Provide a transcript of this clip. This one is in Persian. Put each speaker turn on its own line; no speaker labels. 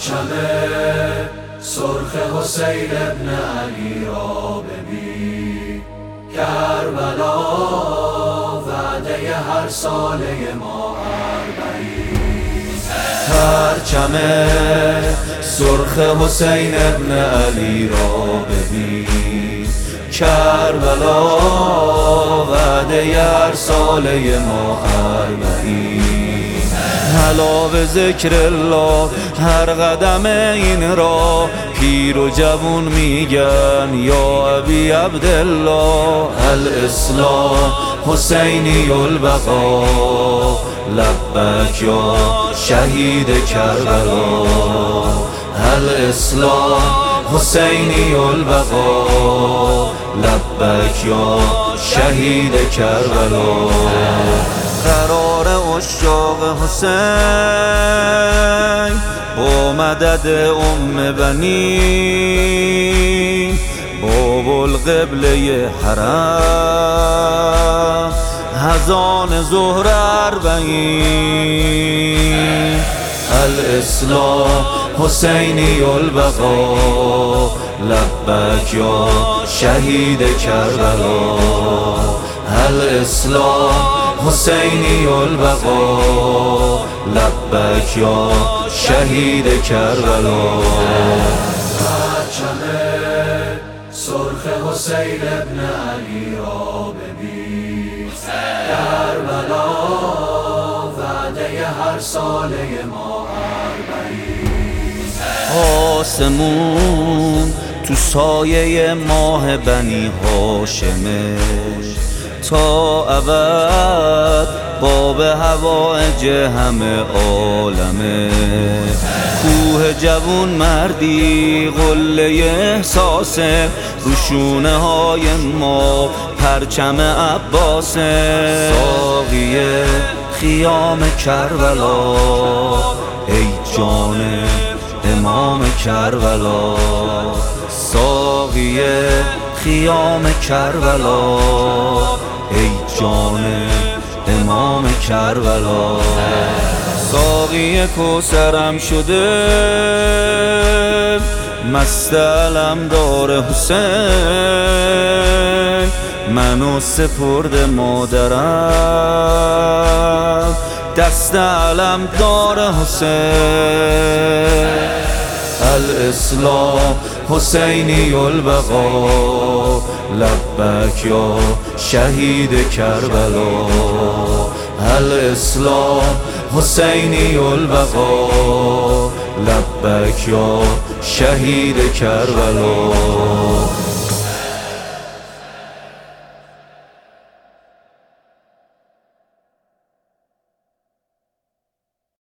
پرچم سرخ حسین ابن علی را ببین، کربلا وعده هر ساله ما اربعین. پرچم سرخ حسین ابن علی را ببین، کربلا وعده هر ساله ما اربعین. حلا به ذکر الله هر قدم این را پیر و جوون میگن یا ابی عبدالله. الاسلام حسینی البقا، لبک یا شهید کربلا. الاسلام حسینی البقا، لبک یا شهید کربلا. قرار عشاق حسین با مدد بنی، باب القبله حرم اذان ظهر اربعین. الاسلام حسینی البقا، لبک یا شهید کربلا. الاسلام حسینی البقا، لبک یا شهید کربلا. پرچم سرخ حسین ابن علی را ببین، کربلا وعده هر ساله ما اربعین. آسمون تو سایه ماه بنی هاشمه، تا ابد باب هوایج همه عالمه. کوه جوون مردی قله احساسه، روشونه های ما پرچم عباسه. ساقی خیام کربلا، ای جان امام کربلا. ساقی خیام کربلا، ای جان امام کربلا. ساقی کوثرم شده مست علمدار حسین، منو سپرد مادرم دست علمدار حسین. الاسلام حسینی البقا، لبک یا شهید کربلا. الاسلام حسینی البقا، لبک یا شهید کربلا.